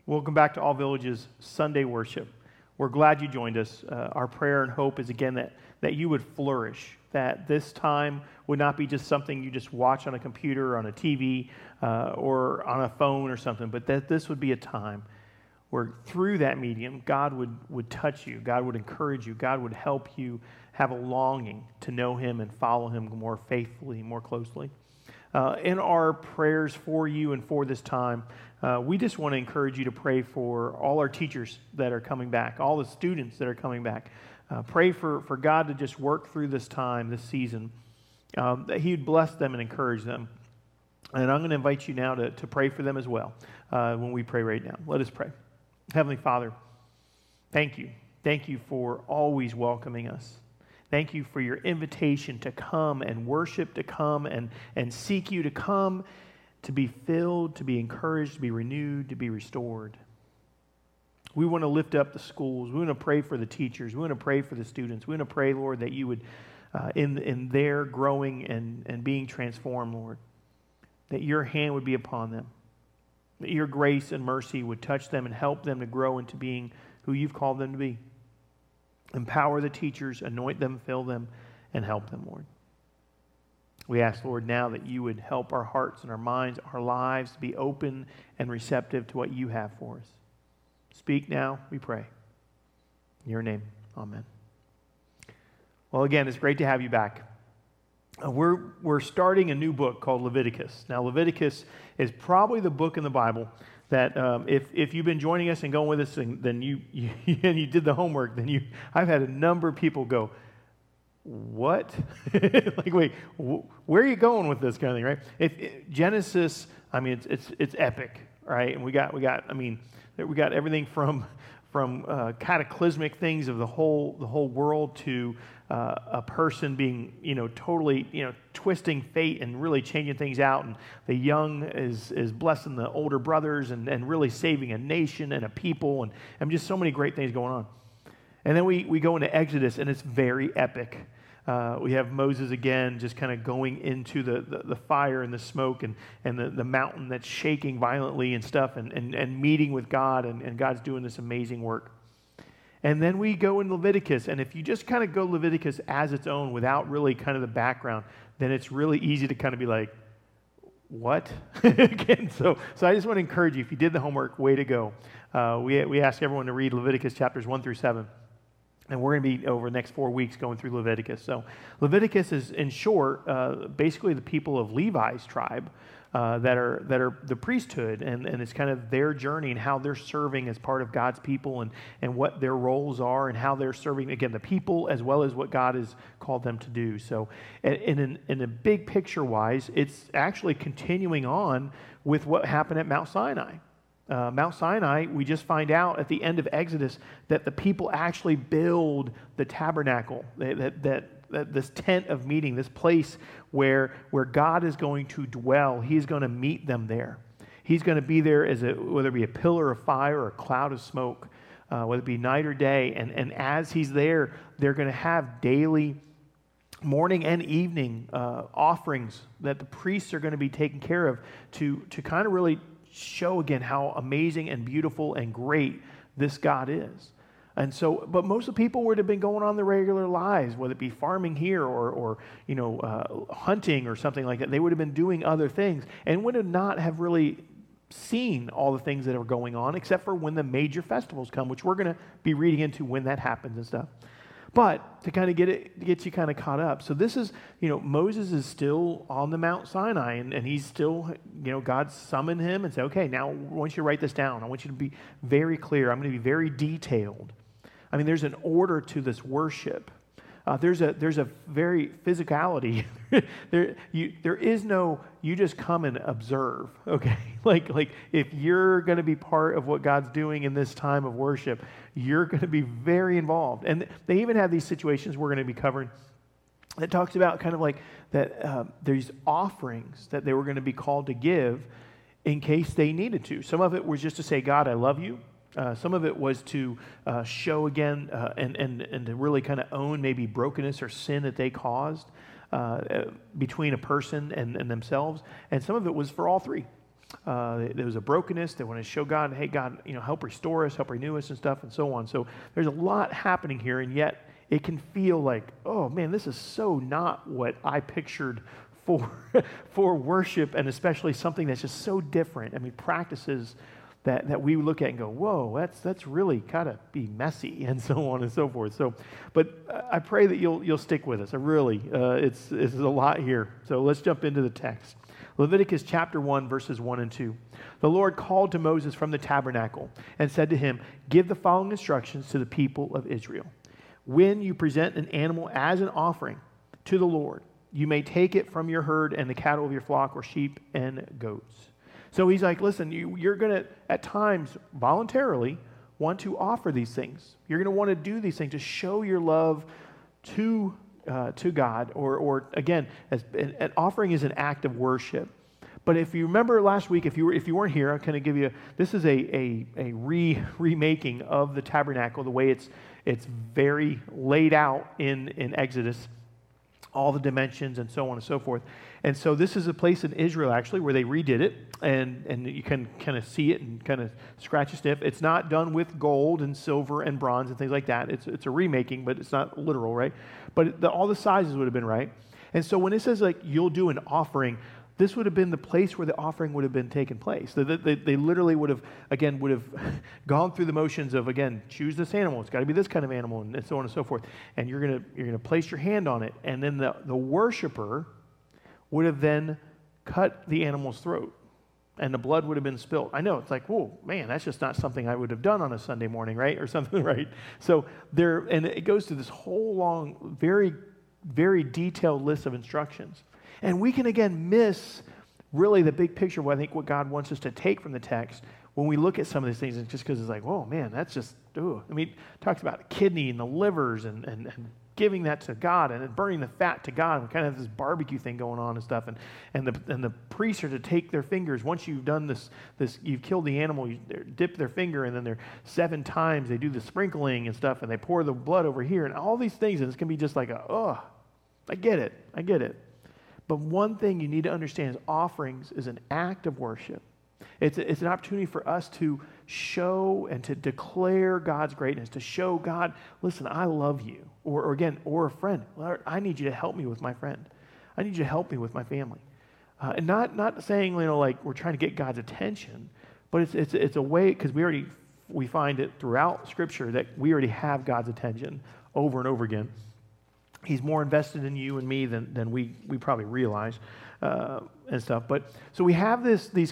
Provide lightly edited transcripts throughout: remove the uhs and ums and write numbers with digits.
Welcome back to All Villages Sunday worship. We're glad you joined us. Our prayer and hope is again that you would flourish, that this time would not be just something you just watch on a computer or on a TV or on a phone or something, but that this would be a time where through that medium, God would touch you, God would encourage you, God would help you have a longing to know Him and follow Him more faithfully, more closely. In our prayers for you and for this time, we just want to encourage you to pray for all our teachers that are coming back, all the students that are coming back. Pray for God to just work through this time, this season, that He would bless them and encourage them. And I'm going to invite you now to pray for them as well when we pray right now. Let us pray. Heavenly Father, thank you. Thank you for always welcoming us. Thank you for your invitation to come and worship, to come and seek you, to come to be filled, to be encouraged, to be renewed, to be restored. We want to lift up the schools. We want to pray for the teachers. We want to pray for the students. We want to pray, Lord, that you would, in their growing and being transformed, Lord, that your hand would be upon them, that your grace and mercy would touch them and help them to grow into being who you've called them to be. Empower the teachers, anoint them, fill them, and help them, Lord. We ask, Lord, now that you would help our hearts and our minds, our lives to be open and receptive to what you have for us. Speak now, we pray. In your name, amen. Well, again, it's great to have you back. We're starting a new book called Leviticus. Now, Leviticus is probably the book in the Bible that if you've been joining us and going with us, and then you did the homework, then I've had a number of people go, what? Like, wait, where are you going with this kind of thing, right? Genesis, I mean, it's epic, right? And we got everything from cataclysmic things of the whole world to a person being, totally, twisting fate and really changing things out. And the young is blessing the older brothers and really saving a nation and a people and just so many great things going on. And then we go into Exodus, and it's very epic. We have Moses again just kind of going into the fire and the smoke and the mountain that's shaking violently and stuff and meeting with God, and God's doing this amazing work. And then we go in Leviticus, and if you just kind of go Leviticus as its own without really kind of the background, then it's really easy to kind of be like, what? Again, so I just want to encourage you, if you did the homework, way to go. We ask everyone to read Leviticus chapters 1 through 7. And we're going to be, over the next 4 weeks, going through Leviticus. So Leviticus is, in short, basically the people of Levi's tribe that are the priesthood. And it's kind of their journey and how they're serving as part of God's people and what their roles are and how they're serving, again, the people as well as what God has called them to do. So in a big picture-wise, it's actually continuing on with what happened at Mount Sinai. Mount Sinai, we just find out at the end of Exodus that the people actually build the tabernacle, that this tent of meeting, this place where God is going to dwell. He's going to meet them there. He's going to be there whether it be a pillar of fire or a cloud of smoke, whether it be night or day. And as He's there, they're going to have daily morning and evening offerings that the priests are going to be taking care of to kind of really show again how amazing and beautiful and great this God is. And so, but most of the people would have been going on their regular lives, whether it be farming here or hunting or something like that. They would have been doing other things and would not have really seen all the things that are going on, except for when the major festivals come, which we're going to be reading into when that happens and stuff. But to kind of get you kind of caught up. So this is, Moses is still on the Mount Sinai, and he's still, God summoned him and said, okay, now I want you to write this down. I want you to be very clear. I'm going to be very detailed. I mean, there's an order to this worship. There's a very physicality. There is no, you just come and observe, okay? Like if you're going to be part of what God's doing in this time of worship, you're going to be very involved. And they even have these situations we're going to be covering that talks about kind of like that there's offerings that they were going to be called to give in case they needed to. Some of it was just to say, God, I love you. Some of it was to show again and to really kind of own maybe brokenness or sin that they caused between a person and themselves. And some of it was for all three. There was a brokenness. They wanted to show God, hey, God, help restore us, help renew us and stuff and so on. So there's a lot happening here, and yet it can feel like, oh, man, this is so not what I pictured for worship, and especially something that's just so different. I mean, practices that we look at and go, whoa, that's really gotta be messy, and so on and so forth. So, but I pray that you'll stick with us. I really, it's a lot here. So let's jump into the text. Leviticus chapter 1, verses 1 and 2. The Lord called to Moses from the tabernacle and said to him, give the following instructions to the people of Israel. When you present an animal as an offering to the Lord, you may take it from your herd and the cattle of your flock or sheep and goats. So he's like, listen, you're going to, at times, voluntarily want to offer these things. You're going to want to do these things to show your love to God, or again, as an offering is an act of worship. But if you remember last week, if you weren't here, I'll kind of give you, this is a remaking of the tabernacle, the way it's very laid out in Exodus, all the dimensions and so on and so forth. And so this is a place in Israel, actually, where they redid it, and you can kind of see it and kind of scratch a sniff. It's not done with gold and silver and bronze and things like that. It's a remaking, but it's not literal, right? But all the sizes would have been right. And so when it says, like, you'll do an offering, this would have been the place where the offering would have been taken place. They literally would have gone through the motions of, again, choose this animal. It's got to be this kind of animal, and so on and so forth. And you're gonna place your hand on it, and then the worshiper would have then cut the animal's throat, and the blood would have been spilled. I know, it's like, whoa, man, that's just not something I would have done on a Sunday morning, right? Or something, right? So and it goes through this whole long, very, very detailed list of instructions. And we can, again, miss really the big picture of what God wants us to take from the text when we look at some of these things, just because it's like, whoa, man, that's just, ooh. I mean, it talks about the kidney and the livers and giving that to God and then burning the fat to God, and kind of this barbecue thing going on and stuff. And the priests are to take their fingers, once you've done this you've killed the animal, you dip their finger, and then they're 7 times, they do the sprinkling and stuff, and they pour the blood over here, and all these things, and it's going to be just like, I get it. But one thing you need to understand is offerings is an act of worship. It's an opportunity for us to show and to declare God's greatness, to show God, listen, I love you. Or a friend, Lord, I need you to help me with my friend. I need you to help me with my family. And not saying, like we're trying to get God's attention, but it's a way, because we find it throughout Scripture that we already have God's attention over and over again. He's more invested in you and me than we probably realize and stuff. But so we have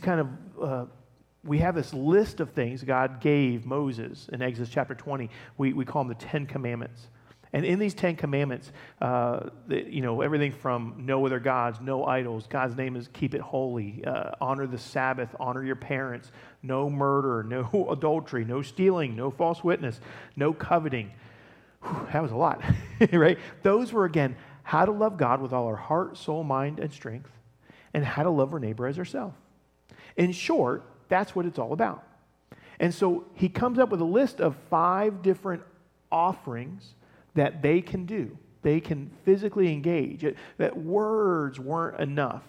we have this list of things God gave Moses in Exodus chapter 20. We call them the 10 Commandments. And in these 10 Commandments, everything from no other gods, no idols. God's name is keep it holy. Honor the Sabbath. Honor your parents. No murder. No adultery. No stealing. No false witness. No coveting. That was a lot, right? Those were, again, how to love God with all our heart, soul, mind, and strength, and how to love our neighbor as ourselves. In short, that's what it's all about. And so he comes up with a list of 5 different offerings that they can do. They can physically engage. That words weren't enough.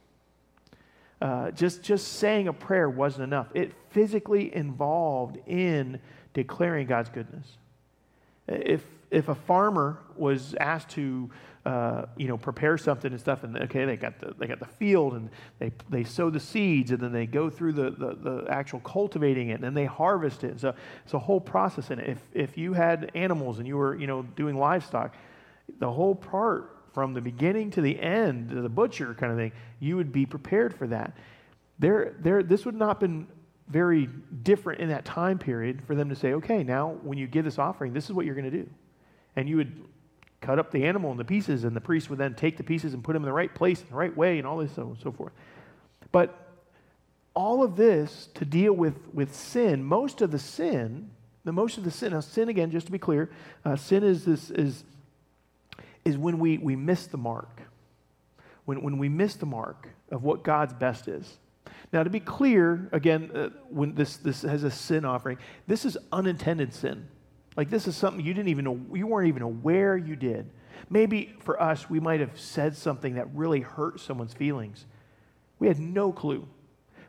Just saying a prayer wasn't enough. It physically involved in declaring God's goodness. If a farmer was asked to prepare something and stuff, and okay, they got the field, and they sow the seeds, and then they go through the actual cultivating it, and then they harvest it. So it's a whole process in it. If you had animals and you were doing livestock, the whole part from the beginning to the end, the butcher kind of thing, you would be prepared for that. This would not have been very different in that time period for them to say, okay, now when you give this offering, this is what you're going to do. And you would cut up the animal into pieces, and the priest would then take the pieces and put them in the right place, in the right way, and all this, so on and so forth. But all of this to deal with sin, most of the sin, now sin, again, just to be clear, sin is when we miss the mark. When we miss the mark of what God's best is. Now, to be clear, again, when this has a sin offering, this is unintended sin. Like, this is something you weren't even aware you did. Maybe for us, we might have said something that really hurt someone's feelings. We had no clue.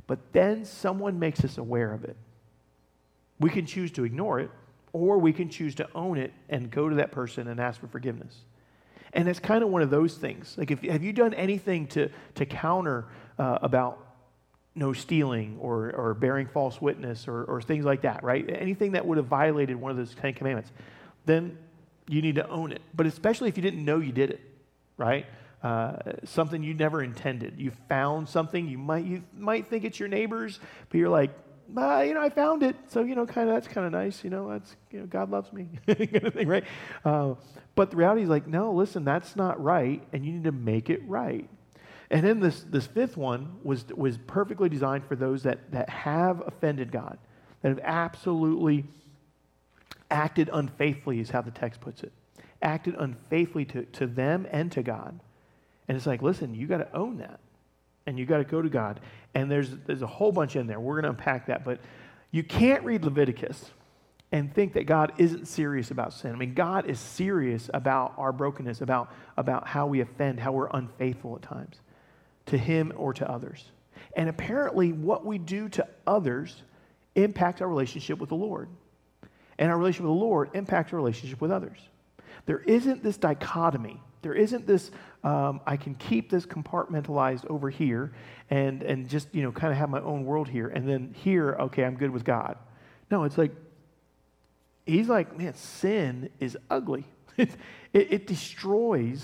but then someone makes us aware of it. We can choose to ignore it, or we can choose to own it and go to that person and ask for forgiveness. And it's kind of one of those things. Like, have you done anything to counter about no stealing or bearing false witness or things like that, right? Anything that would have violated one of those 10 commandments, then you need to own it. But especially if you didn't know you did it, right? Something you never intended. You found something, you might think it's your neighbor's, but you're like, I found it, so, that's kind of nice, that's, God loves me, kind of thing, right? But the reality is like, no, listen, that's not right, and you need to make it right. And then this fifth one was perfectly designed for those that have offended God, that have absolutely acted unfaithfully, is how the text puts it. Acted unfaithfully to them and to God. And it's like, listen, you got to own that. And you got to go to God. And there's a whole bunch in there. We're going to unpack that. But you can't read Leviticus and think that God isn't serious about sin. I mean, God is serious about our brokenness, about how we offend, how we're unfaithful at times to Him or to others. And apparently what we do to others impacts our relationship with the Lord. And our relationship with the Lord impacts our relationship with others. There isn't this dichotomy. There isn't this, I can keep this compartmentalized over here and just, kind of have my own world here. And then here, okay, I'm good with God. No, it's like, he's like, man, sin is ugly. It destroys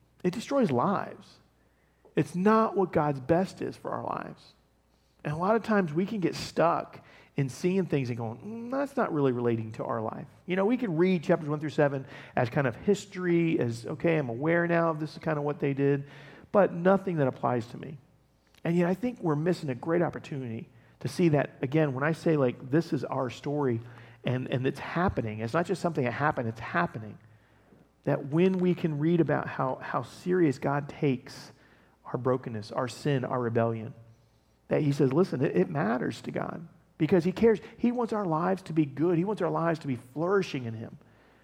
lives. It's not what God's best is for our lives. And a lot of times we can get stuck in seeing things and going, that's not really relating to our life. We could read chapters 1 through 7 as kind of history, as, okay, I'm aware now of this is kind of what they did, but nothing that applies to me. And yet I think we're missing a great opportunity to see that, again, when I say, like, this is our story and it's happening, it's not just something that happened, it's happening. That when we can read about how serious God takes our brokenness, our sin, our rebellion, that He says, listen, it matters to God. Because He cares. He wants our lives to be good. He wants our lives to be flourishing in Him.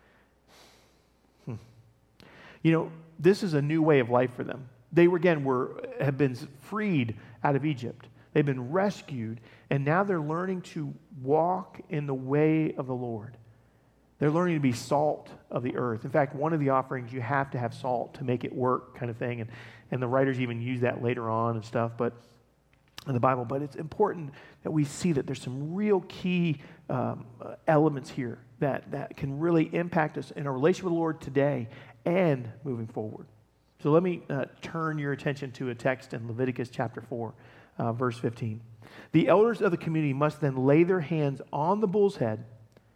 This is a new way of life for them. They have been freed out of Egypt. They've been rescued, and now they're learning to walk in the way of the Lord. They're learning to be salt of the earth. In fact, one of the offerings, you have to have salt to make it work, kind of thing. And the writers even use that later on and stuff. But in the Bible, but it's important that we see that there's some real key elements here that can really impact us in our relationship with the Lord today and moving forward. So let me turn your attention to a text in Leviticus chapter 4, verse 15. The elders of the community must then lay their hands on the bull's head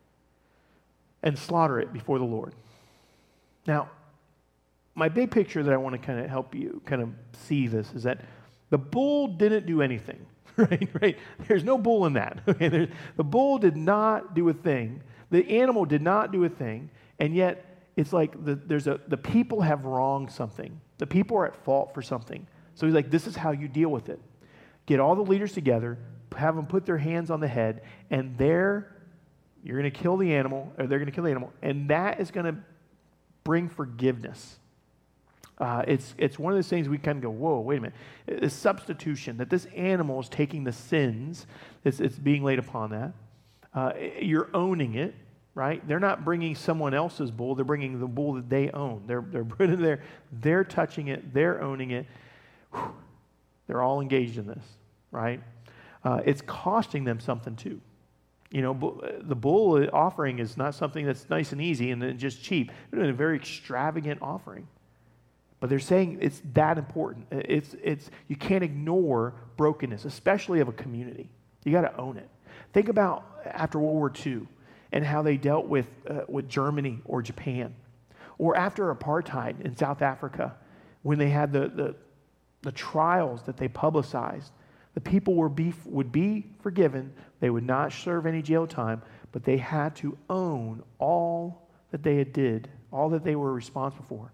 and slaughter it before the Lord. Now, my big picture that I want to kind of help you kind of see this is that the bull didn't do anything, right? There's no bull in that. Okay? The bull did not do a thing. The animal did not do a thing, and yet it's like the people have wronged something. The people are at fault for something. So He's like, this is how you deal with it. Get all the leaders together, have them put their hands on the head, and you're going to kill the animal, or they're going to kill the animal, and that is going to bring forgiveness. It's one of those things we kind of go, whoa, wait a minute. It's substitution, that this animal is taking the sins, it's being laid upon that. You're owning it, right? They're not bringing someone else's bull, they're bringing the bull that they own. They're putting it there, they're touching it, they're owning it. Whew. They're all engaged in this, right? It's costing them something too. The bull offering is not something that's nice and easy and then just cheap. They're doing a very extravagant offering. But they're saying it's that important. It's you can't ignore brokenness, especially of a community. You got to own it. Think about after World War II and how they dealt with Germany or Japan, or after apartheid in South Africa, when they had the trials that they publicized. The people would be forgiven. They would not serve any jail time, but they had to own all that they did, all that they were responsible for.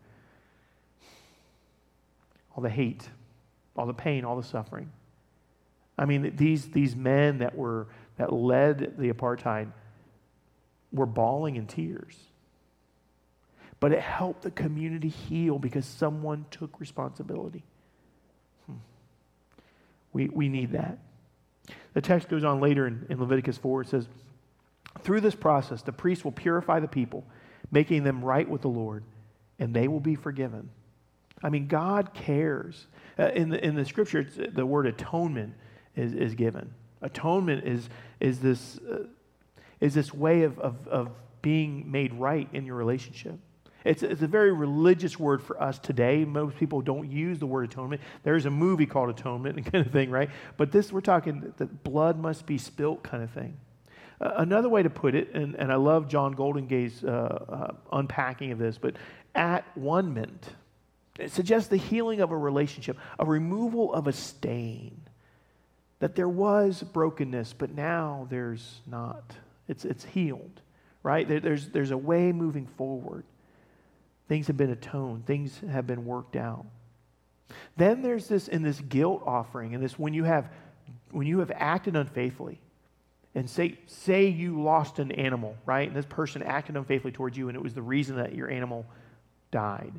All the hate, all the pain, all the suffering. I mean, these men that led the apartheid were bawling in tears. But it helped the community heal because someone took responsibility. We need that. The text goes on later in Leviticus 4. It says, through this process, the priest will purify the people, making them right with the Lord, and they will be forgiven. I mean, God cares. In the scripture, the word atonement is given. Atonement is this way of being made right in your relationship. It's a very religious word for us today. Most people don't use the word atonement. There's a movie called Atonement and kind of thing, right? But we're talking that blood must be spilt kind of thing. Another way to put it, and I love John Goldingay's unpacking of this, but at-one-ment. It suggests the healing of a relationship, a removal of a stain. That there was brokenness, but now there's not. It's healed, right? There's a way moving forward. Things have been atoned. Things have been worked out. Then there's this guilt offering, and this when you have acted unfaithfully, and say you lost an animal, right? And this person acted unfaithfully towards you, and it was the reason that your animal died.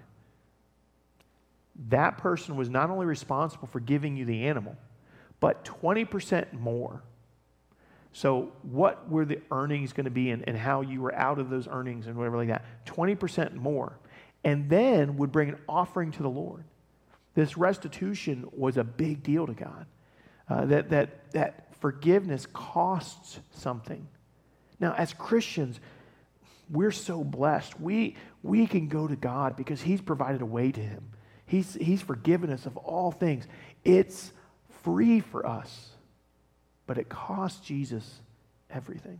That person was not only responsible for giving you the animal, but 20% more. So what were the earnings going to be and how you were out of those earnings and whatever like that? 20% more. And then would bring an offering to the Lord. This restitution was a big deal to God. That forgiveness costs something. Now, as Christians, we're so blessed. We can go to God because He's provided a way to Him. He's forgiven us of all things. It's free for us, but it cost Jesus everything.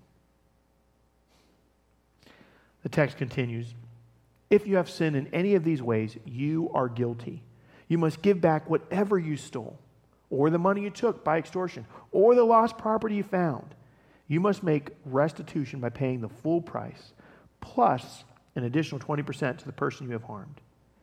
The text continues, if you have sinned in any of these ways, you are guilty. You must give back whatever you stole, or the money you took by extortion, or the lost property you found. You must make restitution by paying the full price, plus an additional 20% to the person you have harmed.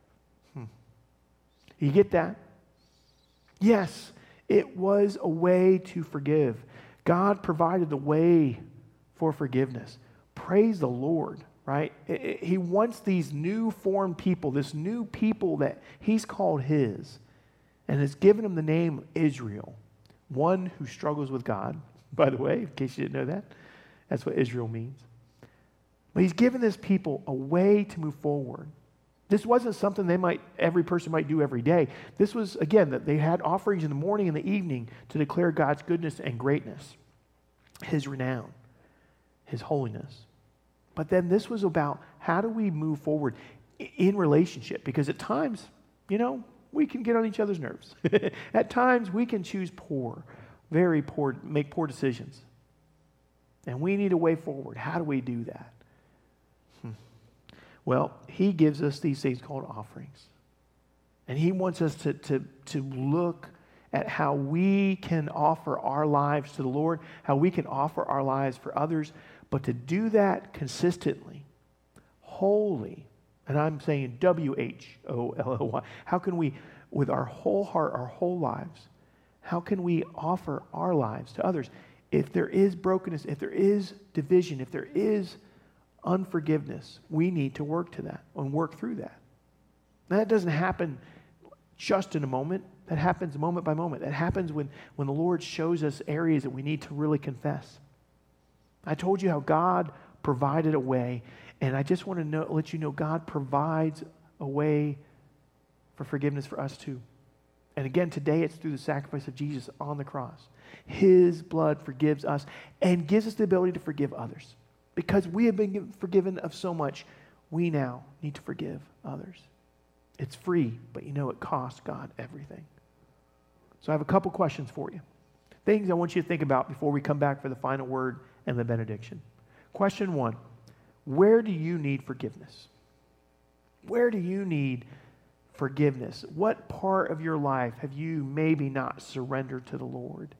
You get that? Yes, it was a way to forgive. God provided the way for forgiveness. Praise the Lord, right? He wants these new formed people, this new people that He's called His, and has given them the name Israel, one who struggles with God. By the way, in case you didn't know that, that's what Israel means. But He's given this people a way to move forward. This wasn't something every person might do every day. This was, again, that they had offerings in the morning and the evening to declare God's goodness and greatness, His renown, His holiness. But then this was about how do we move forward in relationship? Because at times, we can get on each other's nerves. At times, we can choose very poor, make poor decisions. And we need a way forward. How do we do that? Well, He gives us these things called offerings. And He wants us to look at how we can offer our lives to the Lord, how we can offer our lives for others, but to do that consistently, wholly, and I'm saying W-H-O-L-L-Y. How can we, with our whole heart, our whole lives, how can we offer our lives to others? If there is brokenness, if there is division, if there is unforgiveness, we need to work to that and work through that. Now, that doesn't happen just in a moment. That happens moment by moment. That happens when the Lord shows us areas that we need to really confess. I told you how God provided a way, and I just want to let you know God provides a way for forgiveness for us too. And again, today it's through the sacrifice of Jesus on the cross. His blood forgives us and gives us the ability to forgive others. Because we have been forgiven of so much, we now need to forgive others. It's free, but it costs God everything. So I have a couple questions for you. Things I want you to think about before we come back for the final word and the benediction. Question 1, where do you need forgiveness? Where do you need forgiveness? What part of your life have you maybe not surrendered to the Lord?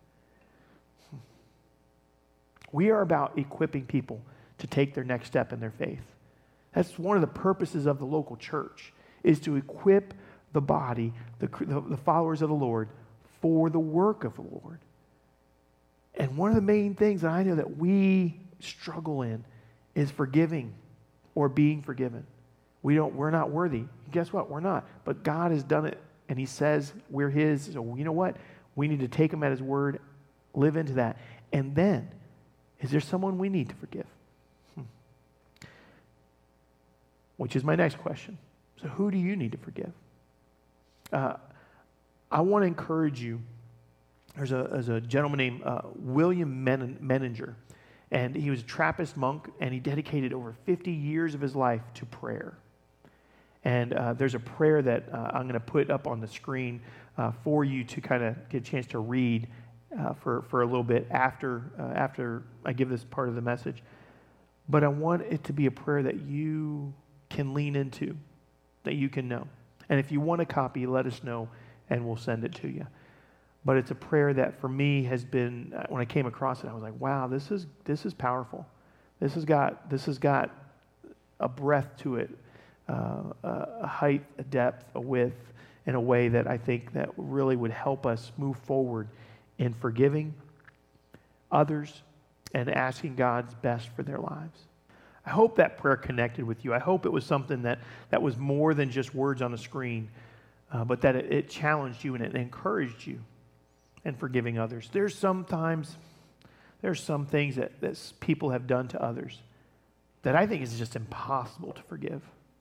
We are about equipping people to take their next step in their faith. That's one of the purposes of the local church, is to equip the body, the followers of the Lord, for the work of the Lord. And one of the main things that I know that we struggle in is forgiving or being forgiven. We're not worthy. Guess what? We're not. But God has done it, and He says we're His. So you know what? We need to take Him at His word Live into that. And then, is there someone we need to forgive? Which is my next question. So who do you need to forgive? I want to encourage you. There's a gentleman named William Menninger, and he was a Trappist monk, and he dedicated over 50 years of his life to prayer. And there's a prayer that I'm going to put up on the screen for you to kind of get a chance to read for a little bit after I give this part of the message. But I want it to be a prayer that you can lean into, that you can know. And if you want a copy, let us know, and we'll send it to you. But it's a prayer that for me has been, when I came across it, I was like, wow, this is powerful. This has got a breadth to it, a height, a depth, a width, in a way that I think that really would help us move forward in forgiving others and asking God's best for their lives. I hope that prayer connected with you. I hope it was something that was more than just words on a screen, but that it challenged you and it encouraged you in forgiving others. There's some things that people have done to others that I think is just impossible to forgive.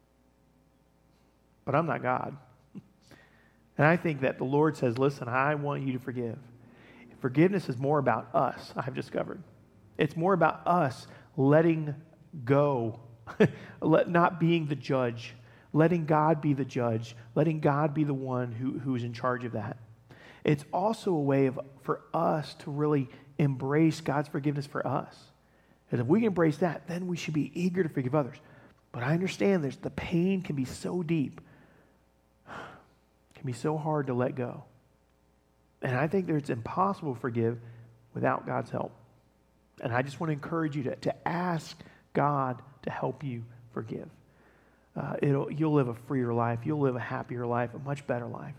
But I'm not God. And I think that the Lord says, listen, I want you to forgive. Forgiveness is more about us, I've discovered. It's more about us letting go, not being the judge, letting God be the judge, letting God be the one who's in charge of that. It's also a way for us to really embrace God's forgiveness for us. Because if we can embrace that, then we should be eager to forgive others. But I understand the pain can be so deep, can be so hard to let go. And I think that it's impossible to forgive without God's help. And I just want to encourage you to ask God to help you forgive. You'll live a freer life. You'll live a happier life, a much better life.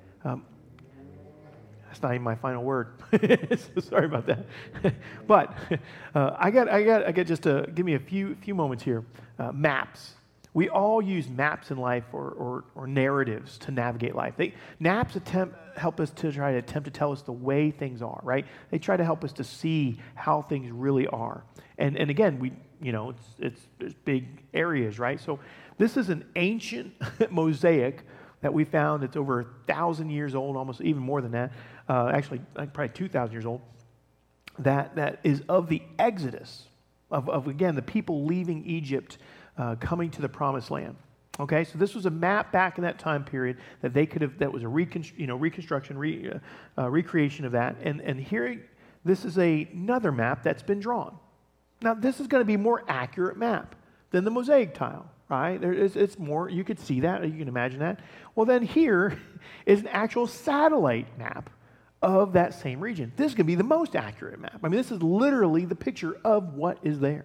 That's not even my final word. So sorry about that. But I got just to give me a few moments here. Maps. We all use maps in life or narratives to navigate life. Maps help us to try to attempt to tell us the way things are, right? They try to help us to see how things really are. And again, it's big areas, right? So this is an ancient mosaic that we found. It's over 1,000 years old, almost even more than that. Actually, probably 2,000 years old. That is of the Exodus of again the people leaving Egypt, coming to the Promised Land. Okay, so this was a map back in that time period that they could have. That was a reconstruction, recreation of that. And here, this is another map that's been drawn. Now, this is going to be a more accurate map than the mosaic tile, right? It's more. You could see that. You can imagine that. Well, then here is an actual satellite map of that same region. This is going to be the most accurate map. I mean, this is literally the picture of what is there.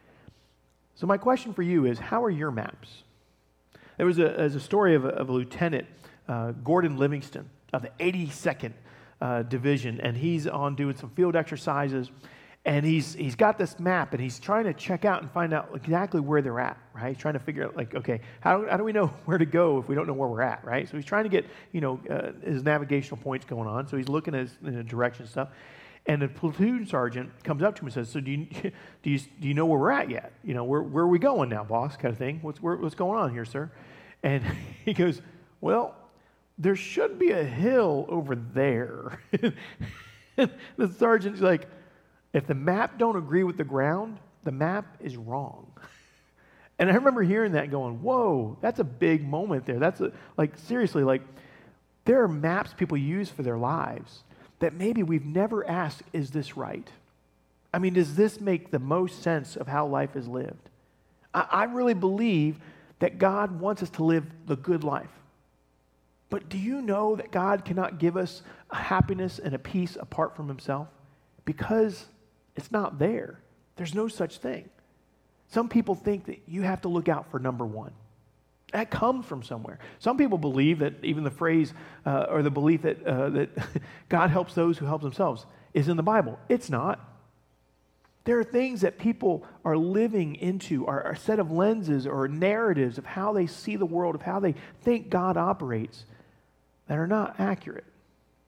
So my question for you is, how are your maps? There was a story of a lieutenant, Gordon Livingston, of the 82nd Division, and he's on doing some field exercises, and he's got this map, and he's trying to check out and find out exactly where they're at, right? He's trying to figure out, like, okay, how do we know where to go if we don't know where we're at, right? So he's trying to get, his navigational points going on, so he's looking at his direction and stuff. And the platoon sergeant comes up to him and says, "So do you know where we're at yet? Where are we going now, boss?" Kind of thing. What's going on here, sir? And he goes, "Well, there should be a hill over there." The sergeant's like, "If the map don't agree with the ground, the map is wrong." And I remember hearing that, going, "Whoa, that's a big moment there. That's seriously, there are maps people use for their lives that maybe we've never asked, is this right? I mean, does this make the most sense of how life is lived?" I really believe that God wants us to live the good life. But do you know that God cannot give us a happiness and a peace apart from himself? Because it's not there. There's no such thing. Some people think that you have to look out for number one. That comes from somewhere. Some people believe that even the phrase or the belief that God helps those who help themselves is in the Bible. It's not. There are things that people are living into, are a set of lenses or narratives of how they see the world, of how they think God operates, that are not accurate.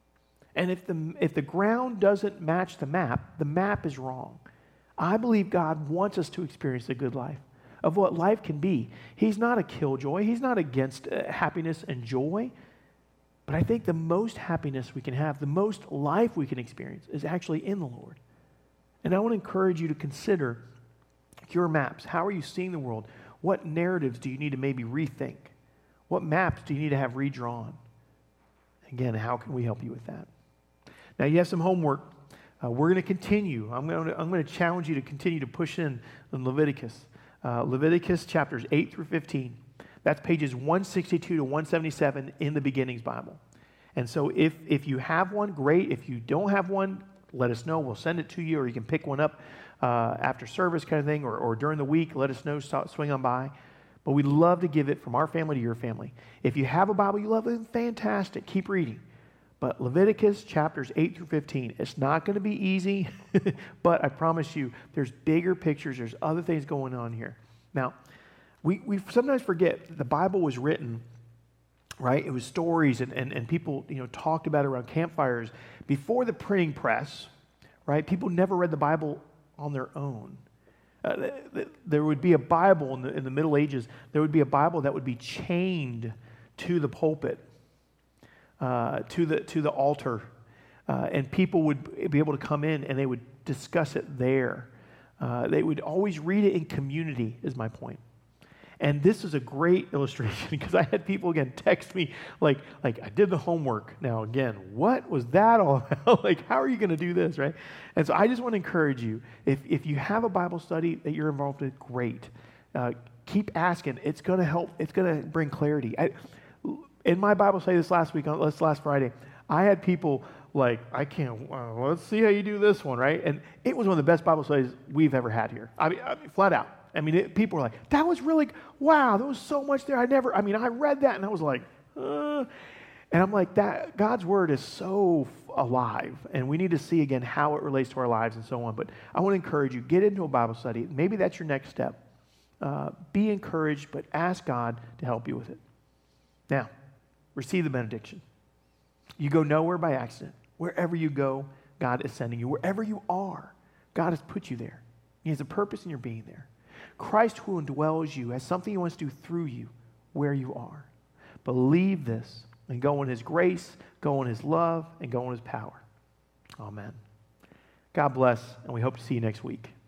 And if the ground doesn't match the map is wrong. I believe God wants us to experience a good life, of what life can be. He's not a killjoy. He's not against happiness and joy. But I think the most happiness we can have, the most life we can experience is actually in the Lord. And I want to encourage you to consider your maps. How are you seeing the world? What narratives do you need to maybe rethink? What maps do you need to have redrawn? Again, how can we help you with that? Now, you have some homework. We're going to continue. I'm going to challenge you to continue to push in Leviticus. Leviticus chapters 8 through 15. That's pages 162 to 177 in the Beginnings Bible. And so if you have one, great. If you don't have one, let us know. We'll send it to you, or you can pick one up after service kind of thing, or during the week. Let us know. Swing on by. But we'd love to give it from our family to your family. If you have a Bible you love, then fantastic. Keep reading. But Leviticus chapters 8 through 15, it's not going to be easy, but I promise you, there's bigger pictures. There's other things going on here. Now, we sometimes forget that the Bible was written, right? It was stories, and people talked about it around campfires. Before the printing press, right, people never read the Bible on their own. There would be a Bible in the Middle Ages. There would be a Bible that would be chained to the pulpit, to the altar, and people would be able to come in and they would discuss it there. They would always read it in community, is my point. And this is a great illustration because I had people, again, text me like I did the homework. Now, again, what was that all about? Like, how are you going to do this, right? And so I just want to encourage you, if you have a Bible study that you're involved in, great. Keep asking. It's going to help. It's going to bring clarity. In my Bible study this last Friday, I had people like, I can't, let's see how you do this one, right? And it was one of the best Bible studies we've ever had here. I mean flat out. People were like, that was really, wow, there was so much there. I read that and I was like, and I'm like, that God's word is so alive, and we need to see again how it relates to our lives and so on. But I want to encourage you, get into a Bible study. Maybe that's your next step. Be encouraged, but ask God to help you with it. Now, receive the benediction. You go nowhere by accident. Wherever you go, God is sending you. Wherever you are, God has put you there. He has a purpose in your being there. Christ who indwells you has something he wants to do through you where you are. Believe this and go in his grace, go in his love, and go in his power. Amen. God bless, and we hope to see you next week.